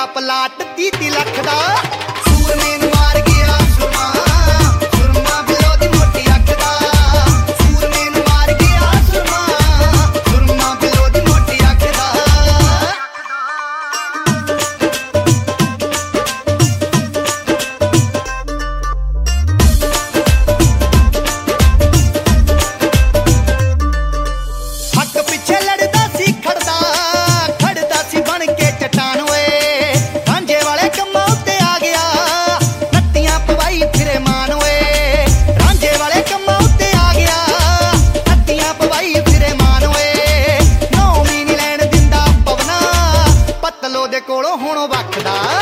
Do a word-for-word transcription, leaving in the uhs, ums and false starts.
ਵੱਡਾ ਪਲਾਟ ਤੀਹ ਤੀਹ ਲੱਖ ਦਾ। ਸੂਰਮੇ ਨੂੰ ਮਾਰ ਗਿਆ ਸੁਰਮਾ, ਸੁਰਮਾ ਬਿੱਲੋ ਦੀ ਮੋਟੀ ਅੱਖ ਦਾ। ਸੂਰਮੇ ਨੂੰ ਮਾਰ ਗਿਆ ਸੁਰਮਾ, ਸੁਰਮਾ ਬਿੱਲੋ ਦੀ ਮੋਟੀ ਅੱਖ ਦਾ। ਹੱਕ ਪਿੱਛੇ ਲੜਦਾ ਸੀ ਖੜਦਾ, ਖੜਦਾ ਸੀ ਬਣ ਕੇ ਚਟਾਨ ਓਏ। ਰਾਂਝੇ ਵਾਲੇ ਕੰਮਾਂ ਉੱਤੇ ਆ ਗਿਆ, ਨੱਤੀਆਂ ਪਵਾਈ ਫਿਰੇ ਮਾਨ ਓਏ। ਰਾਂਝੇ ਵਾਲੇ ਕੰਮਾਂ ਉੱਤੇ ਆ ਗਿਆ, ਨੱਤੀਆਂ ਪਵਾਈ ਫਿਰੇ ਮਾਨ ਓਏ। ਨੌਂ ਵੀ ਨੀ ਲੈਣ ਦਿੰਦਾ ਪਵਨਾ, ਪਤਲੋ ਦੇ ਕੋਲੋਂ ਹੁਣ ਵੱਖਦਾ।